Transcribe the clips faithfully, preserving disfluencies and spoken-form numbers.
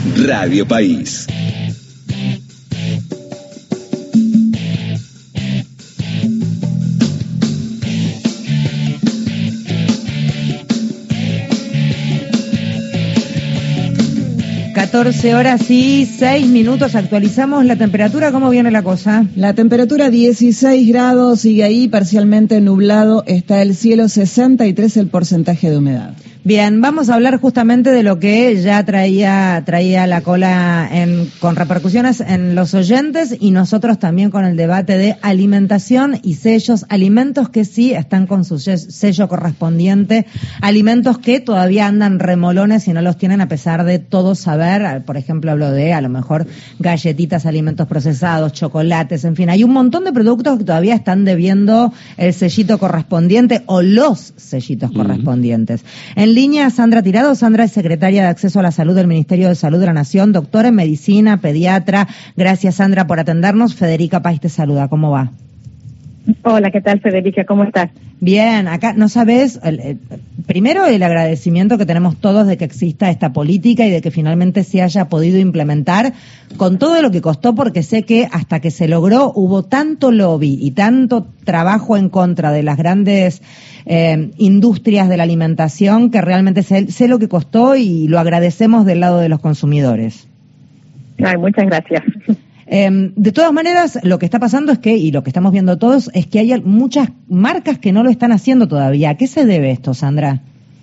Radio País. catorce horas y seis minutos, actualizamos la temperatura. ¿Cómo viene la cosa? La temperatura dieciséis grados, sigue ahí parcialmente nublado, está el cielo, sesenta y tres el porcentaje de humedad. Bien, vamos a hablar justamente de lo que ya traía traía la cola en, con repercusiones en los oyentes y nosotros también con el debate de alimentación y sellos, alimentos que sí están con su sello correspondiente, alimentos que todavía andan remolones y no los tienen a pesar de todo saber. Por ejemplo, hablo de a lo mejor galletitas, alimentos procesados, chocolates, en fin, hay un montón de productos que todavía están debiendo el sellito correspondiente o los sellitos uh-huh. correspondientes. En En línea, Sandra Tirado. Sandra es secretaria de Acceso a la Salud del Ministerio de Salud de la Nación, doctora en medicina, pediatra. Gracias, Sandra, por atendernos. Federica País te saluda. ¿Cómo va? Hola, ¿qué tal, Federica? ¿Cómo estás? Bien, acá no sabes, el, el, primero el agradecimiento que tenemos todos de que exista esta política y de que finalmente se haya podido implementar con todo lo que costó, porque sé que hasta que se logró hubo tanto lobby y tanto trabajo en contra de las grandes eh, industrias de la alimentación que realmente sé, sé lo que costó y lo agradecemos del lado de los consumidores. Ay, muchas gracias. Eh, de todas maneras, lo que está pasando es que, y lo que estamos viendo todos, es que hay muchas marcas que no lo están haciendo todavía. ¿A qué se debe esto, Sandra?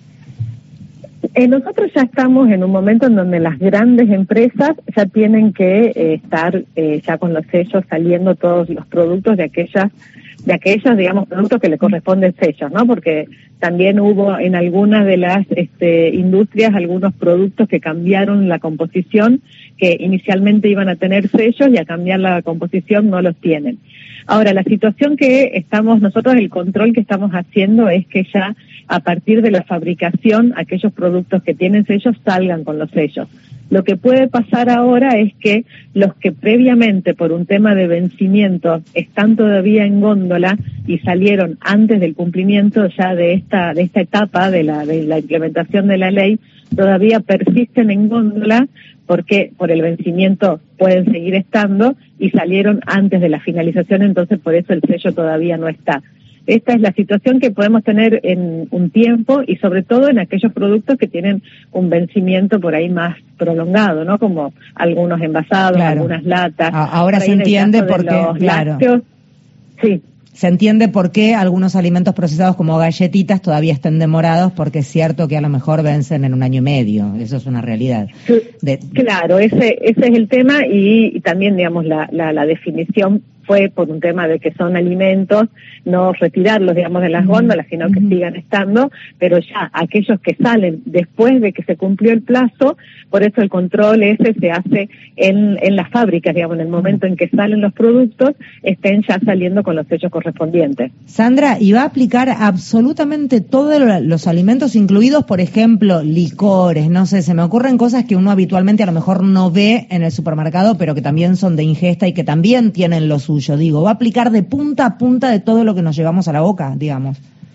Eh, nosotros ya estamos en un momento en donde las grandes empresas ya tienen que eh, estar eh, ya con los sellos saliendo todos los productos de aquellas de aquellos, digamos, productos que le corresponden sellos, ¿no? Porque también hubo en algunas de las este, industrias algunos productos que cambiaron la composición, que inicialmente iban a tener sellos y a cambiar la composición no los tienen. Ahora, la situación que estamos, nosotros el control que estamos haciendo es que ya a partir de la fabricación aquellos productos que tienen sellos salgan con los sellos. Lo que puede pasar ahora es que los que previamente por un tema de vencimiento están todavía en góndola y salieron antes del cumplimiento ya de esta de esta etapa de la de la implementación de la ley, todavía persisten en góndola porque por el vencimiento pueden seguir estando y salieron antes de la finalización, entonces por eso el sello todavía no está. Esta es la situación que podemos tener en un tiempo y sobre todo en aquellos productos que tienen un vencimiento por ahí más prolongado, ¿no? Como algunos envasados, claro. algunas latas. Ahora se entiende por qué, claro. Lácteos, sí. Se entiende por qué algunos alimentos procesados como galletitas todavía están demorados, porque es cierto que a lo mejor vencen en un año y medio. Eso es una realidad. Sí, de... Claro, ese ese es el tema y, y también, digamos, la, la, la definición fue por un tema de que son alimentos, no retirarlos, digamos, de las góndolas, sino uh-huh. que sigan estando, pero ya aquellos que salen después de que se cumplió el plazo, por eso el control ese se hace en, en las fábricas, digamos, en el momento en que salen los productos, estén ya saliendo con los sellos correspondientes. Sandra, ¿y va a aplicar absolutamente todos los alimentos, incluidos, por ejemplo, licores? No sé, se me ocurren cosas que uno habitualmente a lo mejor no ve en el supermercado, pero que también son de ingesta y que también tienen lo suyo. Yo digo, va a aplicar de punta a punta de todo lo que nos llevamos a la boca, digamos.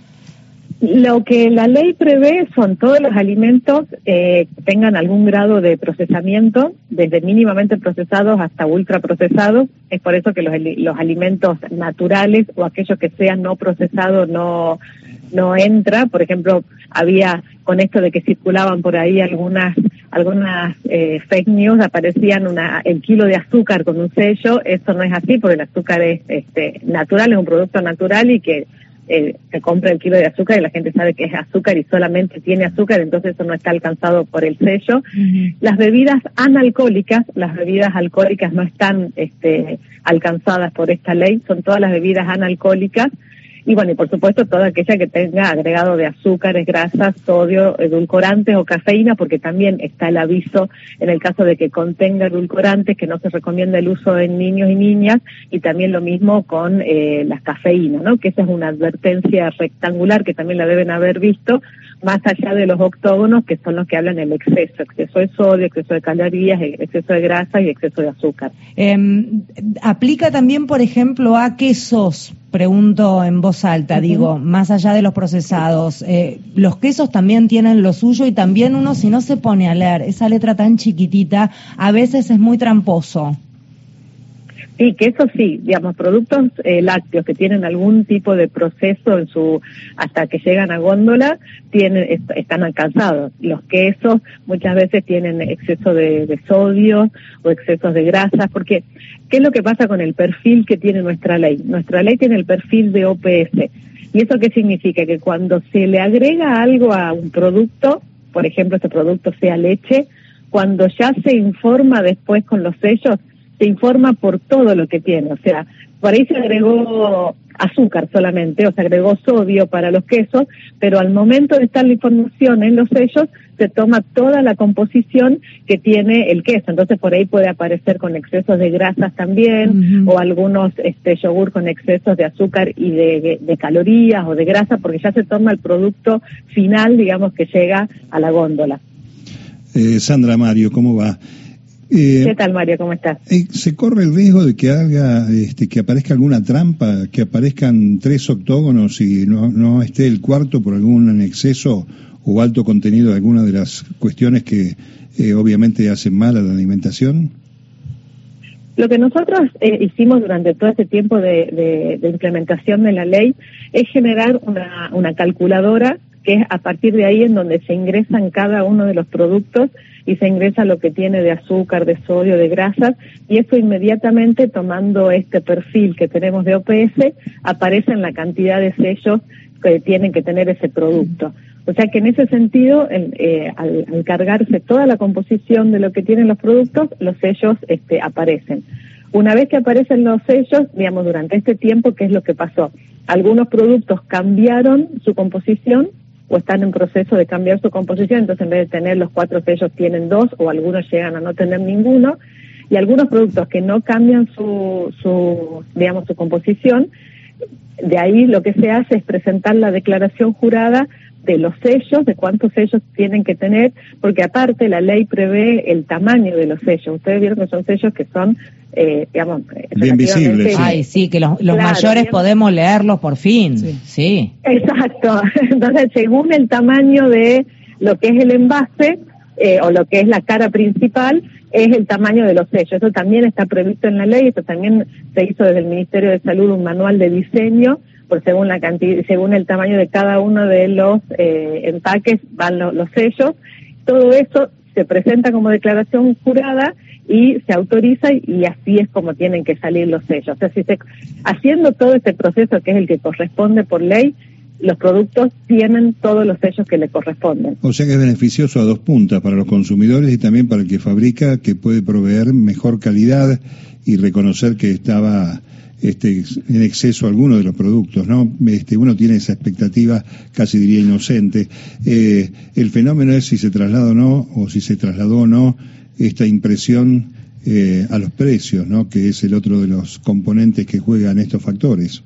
Lo que la ley prevé son todos los alimentos eh, que tengan algún grado de procesamiento, desde mínimamente procesados hasta ultraprocesados. Es por eso que los, los alimentos naturales o aquellos que sean no procesados no no entra. Por ejemplo, había con esto de que circulaban por ahí algunas algunas eh, fake news, aparecían una el kilo de azúcar con un sello. Eso no es así, porque el azúcar es este natural, es un producto natural y que eh, se compra el kilo de azúcar y la gente sabe que es azúcar y solamente tiene azúcar, entonces eso no está alcanzado por el sello. Uh-huh. Las bebidas analcohólicas, las bebidas alcohólicas no están este, alcanzadas por esta ley, son todas las bebidas analcohólicas. Y bueno, y por supuesto toda aquella que tenga agregado de azúcares, grasas, sodio, edulcorantes o cafeína, porque también está el aviso en el caso de que contenga edulcorantes, que no se recomienda el uso en niños y niñas, y también lo mismo con eh, las cafeínas, ¿no? Que esa es una advertencia rectangular que también la deben haber visto, más allá de los octógonos, que son los que hablan del exceso, exceso de sodio, exceso de calorías, exceso de grasa y exceso de azúcar. Eh, ¿Aplica también, por ejemplo, a quesos? pregunto en voz alta, uh-huh. digo, más allá de los procesados, eh, los quesos también tienen lo suyo y también uno, si no se pone a leer esa letra tan chiquitita, a veces es muy tramposo. Sí, que eso sí, digamos, productos eh, lácteos que tienen algún tipo de proceso en su hasta que llegan a góndola, tienen est- están alcanzados. Los quesos muchas veces tienen exceso de, de sodio o excesos de grasas, porque ¿qué es lo que pasa con el perfil que tiene nuestra ley? Nuestra ley tiene el perfil de O P S. ¿Y eso qué significa? Que cuando se le agrega algo a un producto, por ejemplo, este producto sea leche, cuando ya se informa después con los sellos, se informa por todo lo que tiene, o sea, por ahí se agregó azúcar solamente, o se agregó sodio para los quesos, pero al momento de estar la información en los sellos, se toma toda la composición que tiene el queso, entonces por ahí puede aparecer con excesos de grasas también, uh-huh. o algunos este yogur con excesos de azúcar y de, de calorías o de grasa, porque ya se toma el producto final, digamos, que llega a la góndola. Eh, Sandra, Mario, ¿cómo va? Eh, ¿Qué tal, Mario? ¿Cómo estás? Eh, ¿Se corre el riesgo de que haga, este, que aparezca alguna trampa, que aparezcan tres octógonos y no, no esté el cuarto por algún exceso o alto contenido de alguna de las cuestiones que eh, obviamente hacen mal a la alimentación? Lo que nosotros eh, hicimos durante todo este tiempo de, de, de implementación de la ley es generar una, una calculadora que es a partir de ahí en donde se ingresan cada uno de los productos y se ingresa lo que tiene de azúcar, de sodio, de grasas, y eso inmediatamente, tomando este perfil que tenemos de O P S, aparece en la cantidad de sellos que tienen que tener ese producto. O sea que en ese sentido, el, eh, al, al cargarse toda la composición de lo que tienen los productos, los sellos este, aparecen. Una vez que aparecen los sellos, digamos, durante este tiempo, ¿qué es lo que pasó? Algunos productos cambiaron su composición, o están en proceso de cambiar su composición, entonces en vez de tener los cuatro sellos tienen dos, o algunos llegan a no tener ninguno, y algunos productos que no cambian su, su digamos, su composición, de ahí lo que se hace es presentar la declaración jurada de los sellos, de cuántos sellos tienen que tener, porque aparte la ley prevé el tamaño de los sellos. Ustedes vieron que son sellos que son, eh, digamos, bien visibles. Ay, sí, que los, los claro, mayores bien, podemos leerlos por fin. Sí. sí. Exacto. Entonces, según el tamaño de lo que es el envase, eh, o lo que es la cara principal, es el tamaño de los sellos. Eso también está previsto en la ley, eso también se hizo desde el Ministerio de Salud un manual de diseño, por según la cantidad, según el tamaño de cada uno de los eh, empaques van lo, los sellos. Todo eso se presenta como declaración jurada y se autoriza, y, y así es como tienen que salir los sellos. O sea, si se, haciendo todo este proceso que es el que corresponde por ley, los productos tienen todos los sellos que le corresponden. O sea que es beneficioso a dos puntas, para los consumidores y también para el que fabrica, que puede proveer mejor calidad y reconocer que estaba este en exceso alguno de los productos, ¿no? Este, uno tiene esa expectativa, casi diría inocente. Eh, el fenómeno es si se traslada o no, o si se trasladó o no esta impresión eh, a los precios, ¿no? Que es el otro de los componentes que juegan estos factores.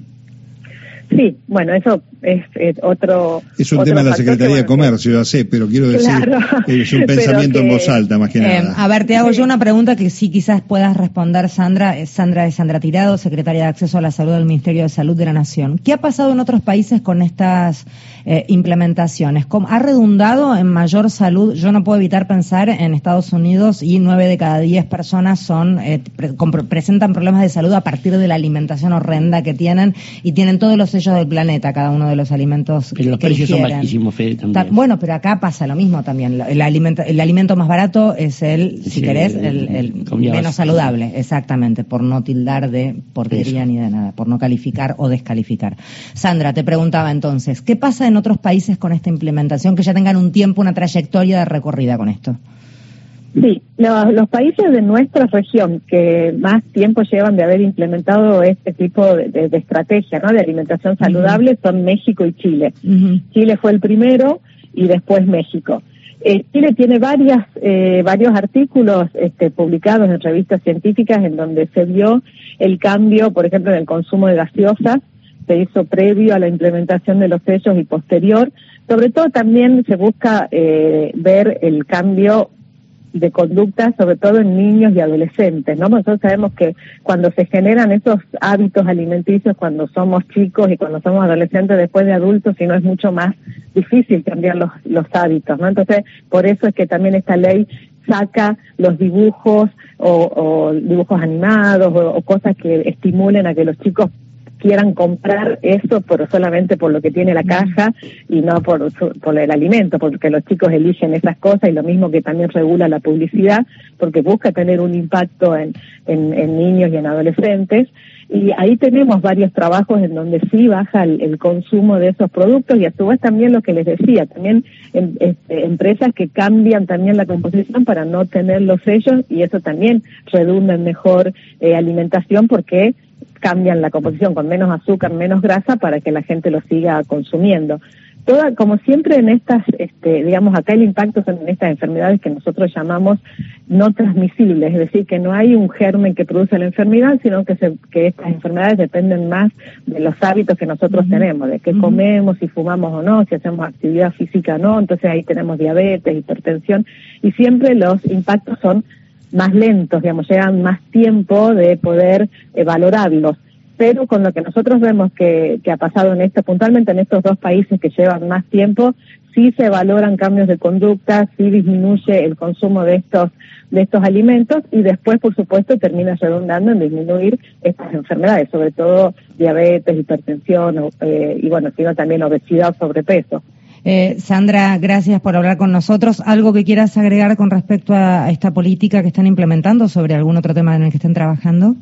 Sí, bueno, eso es, es otro... Es un otro tema de la Secretaría bueno, de Comercio, ya sé, pero quiero decir, claro, es un pensamiento que, en voz alta, más que eh, nada. A ver, te hago yo una pregunta que sí quizás puedas responder, Sandra. Sandra es Sandra Tirado, secretaria de Acceso a la Salud del Ministerio de Salud de la Nación. ¿Qué ha pasado en otros países con estas eh, implementaciones? ¿Cómo ha redundado en mayor salud? Yo no puedo evitar pensar en Estados Unidos, y nueve de cada diez personas son eh, pre- con, presentan problemas de salud a partir de la alimentación horrenda que tienen, y tienen todos los sellos del planeta, cada uno de los alimentos pero los que precios ingieren. son bajísimos, Fede, también. Ta- bueno, pero acá pasa lo mismo también. El alimento, el alimento más barato es el, si Sí, querés, el- el, el comida menos básica. saludable, exactamente, por no tildar de porquería Eso. ni de nada, por no calificar o descalificar. Sandra, te preguntaba entonces, ¿qué pasa en otros países con esta implementación, que ya tengan un tiempo, una trayectoria de recorrida con esto? Sí, los, los países de nuestra región que más tiempo llevan de haber implementado este tipo de, de, de estrategia, ¿no?, de alimentación saludable, uh-huh. son México y Chile. Uh-huh. Chile fue el primero y después México. Eh, Chile tiene varias, eh, varios artículos este, publicados en revistas científicas en donde se vio el cambio, por ejemplo, en el consumo de gaseosas, se hizo previo a la implementación de los sellos y posterior. Sobre todo también se busca eh, ver el cambio de conductas, sobre todo en niños y adolescentes, ¿no? Nosotros sabemos que cuando se generan esos hábitos alimenticios cuando somos chicos y cuando somos adolescentes después de adultos, si no es mucho más difícil cambiar los, los hábitos, ¿no? Entonces, por eso es que también esta ley saca los dibujos o, o dibujos animados o, o cosas que estimulen a que los chicos quieran comprar eso por solamente por lo que tiene la caja y no por, por el alimento, porque los chicos eligen esas cosas, y lo mismo que también regula la publicidad, porque busca tener un impacto en, en, en niños y en adolescentes. Y ahí tenemos varios trabajos en donde sí baja el, el consumo de esos productos, y a su vez también lo que les decía, también en, este, empresas que cambian también la composición para no tener los sellos, y eso también redunda en mejor eh, alimentación, porque cambian la composición con menos azúcar, menos grasa, para que la gente lo siga consumiendo. Toda, como siempre en estas, este, digamos, acá el impacto son en estas enfermedades que nosotros llamamos no transmisibles, es decir, que no hay un germen que produce la enfermedad, sino que, se, que estas enfermedades dependen más de los hábitos que nosotros uh-huh. tenemos, de qué uh-huh. comemos, si fumamos o no, si hacemos actividad física o no. Entonces ahí tenemos diabetes, hipertensión, y siempre los impactos son más lentos, digamos, llevan más tiempo de poder eh, valorarlos. Pero con lo que nosotros vemos que, que ha pasado en esto, puntualmente en estos dos países que llevan más tiempo, sí se valoran cambios de conducta, sí disminuye el consumo de estos de estos alimentos, y después, por supuesto, termina redundando en disminuir estas enfermedades, sobre todo diabetes, hipertensión, eh, y bueno, sino también obesidad, sobrepeso. Eh, Sandra, gracias por hablar con nosotros. ¿Algo que quieras agregar con respecto a esta política que están implementando, sobre algún otro tema en el que estén trabajando?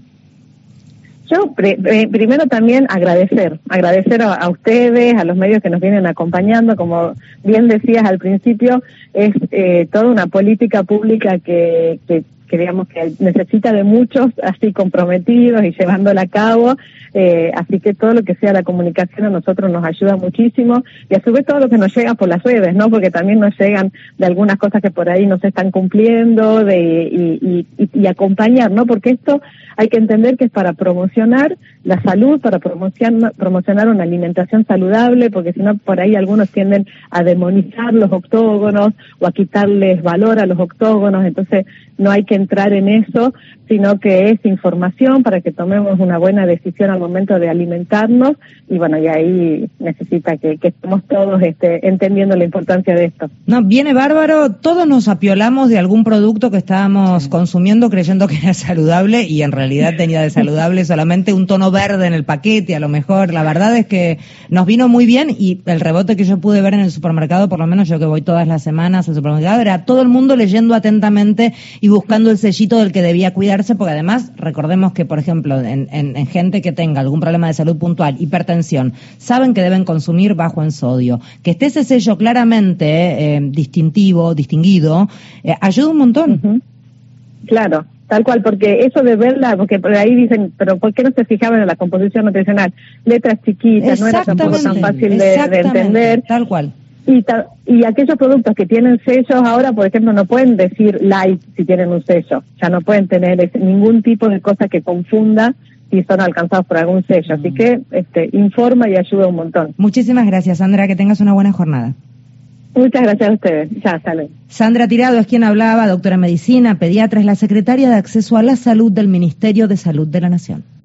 Yo pre, pre, primero también agradecer, agradecer a, a ustedes, a los medios que nos vienen acompañando. Como bien decías al principio, es eh, toda una política pública que, que, que digamos que necesita de muchos así comprometidos y llevándola a cabo. Eh, así que todo lo que sea la comunicación a nosotros nos ayuda muchísimo, y a su vez todo lo que nos llega por las redes, ¿no? Porque también nos llegan de algunas cosas que por ahí no se están cumpliendo, de y, y, y acompañar, ¿no? Porque esto hay que entender que es para promocionar la salud, para promocionar, promocionar una alimentación saludable, porque si no por ahí algunos tienden a demonizar los octógonos o a quitarles valor a los octógonos. Entonces no hay que entrar en eso, sino que es información para que tomemos una buena decisión al momento de alimentarnos, y bueno, y ahí necesita que, que estemos todos este, entendiendo la importancia de esto. No, viene bárbaro. Todos nos apiolamos de algún producto que estábamos sí. consumiendo creyendo que era saludable, y en realidad tenía de saludable solamente un tono verde en el paquete, a lo mejor. La verdad es que nos vino muy bien, y el rebote que yo pude ver en el supermercado, por lo menos yo que voy todas las semanas al supermercado, era todo el mundo leyendo atentamente y buscando el sellito del que debía cuidarse, porque además recordemos que, por ejemplo, en, en, en gente que tenga algún problema de salud puntual, hipertensión, saben que deben consumir bajo en sodio. Que esté ese sello claramente eh, distintivo, distinguido, eh, ayuda un montón. Uh-huh. Claro, tal cual, porque eso de verla, porque por ahí dicen, pero ¿por qué no se fijaban en la composición nutricional? Letras chiquitas, no era tampoco tan fácil de, de entender. Tal cual. Y, ta, y aquellos productos que tienen sellos ahora, por ejemplo, no pueden decir light si tienen un sello, ya no pueden tener ese, ningún tipo de cosa que confunda si son alcanzados por algún sello. Así que este, informa y ayuda un montón. Muchísimas gracias, Sandra, que tengas una buena jornada. Muchas gracias a ustedes. Ya, salen. Sandra Tirado es quien hablaba, doctora en medicina, pediatra, es la secretaria de Acceso a la Salud del Ministerio de Salud de la Nación.